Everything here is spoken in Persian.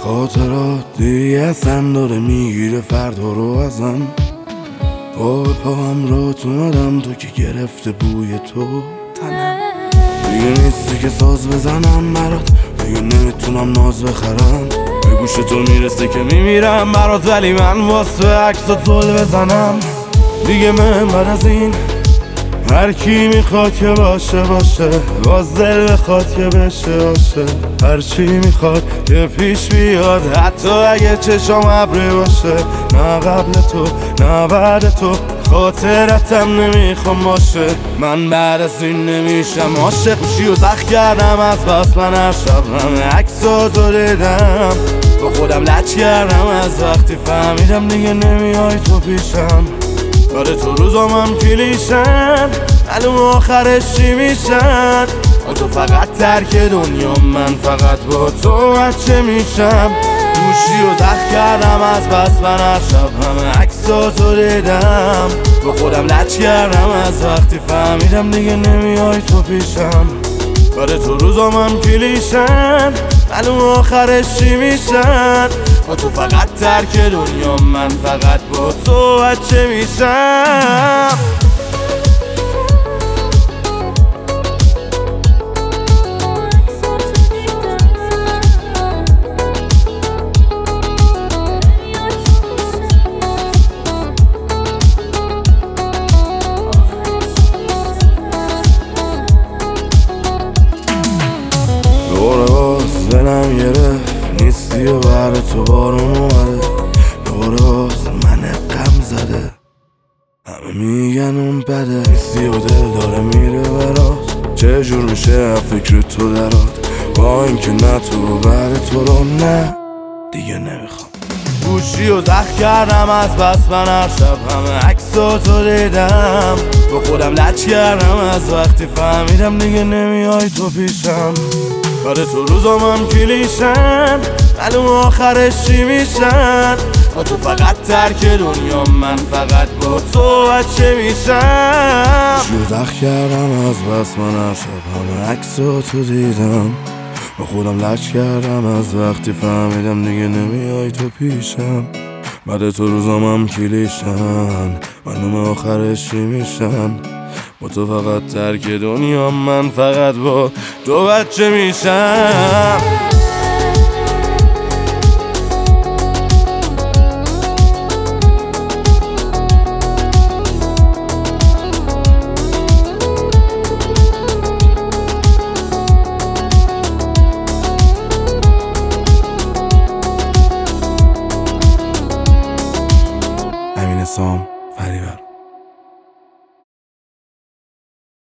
خاطرات دیگه اصلا داره میگیره فردا رو ازم. با پاهم را تو ندم تو که گرفته بوی تو تنم. دیگه نیستی که ساز بزنم برات، دیگه نمیتونم ناز بخرم. به گوش تو میرسه که میمیرم برات، ولی من واسه عکس و زل بزنم. دیگه من بعد از این هر کی میخواد که باشه باشه، باز دل بخواد که بشه باشه. هر چی میخواد که پیش بیاد، حتی اگه چشام ابری باشه. نه قبل تو نه بعد تو خاطرتم نمیخوام باشه. من بعد از این نمیشم عاشق. گوشی و زخ کردم از بس من هر شب همه عکساتو دیدم. با خودم لج کردم از وقتی فهمیدم دیگه نمیای تو پیشم. آره تو روزام کلیشن، معلوم آخرش چی میشن. تو فقط ترک دنیا، من فقط با تو بچه میشم. گوشی و زخ کردم از بس من هر شب همه عکساتو دیدم. با خودم لج کردم از وقتی فهمیدم دیگه نمیای تو پیشم. آره تو روزام کلیشن، معلوم آخرش چی میشن. تو فقط ترک دنیا، من فقط با تو بچه میشم. دوره باز دلم گرفت نیستی و بر تو بارون اومده. دوره باز من غم زده، همه میگن اون بده. نیستی و دل داره میره برات، چه جور میشه فکر تو درات. با اینکه نه تو بعد تو رو نه دیگه نمیخوام. گوشی و زخ کردم از بس من هر شب همه عکساتو دیدم. با خودم لج کردم از وقتی فهمیدم دیگه نمیای تو پیشم. آره تو روزام کلیشن، معلوم آخرش چی میشن. تو فقط ترک دنیا، من فقط با تو بچه میشم. گوشی و زخ کردم از بس من هر شب همه عکساتو دیدم. با خودم لج کردم از وقتی فهمیدم دیگه نمیای تو پیشم. بعد تو روزام کلیشن، معلوم آخرش چی میشن. با تو فقط ترک دنیا، من فقط با تو بچه میشم. امین سام فریبر.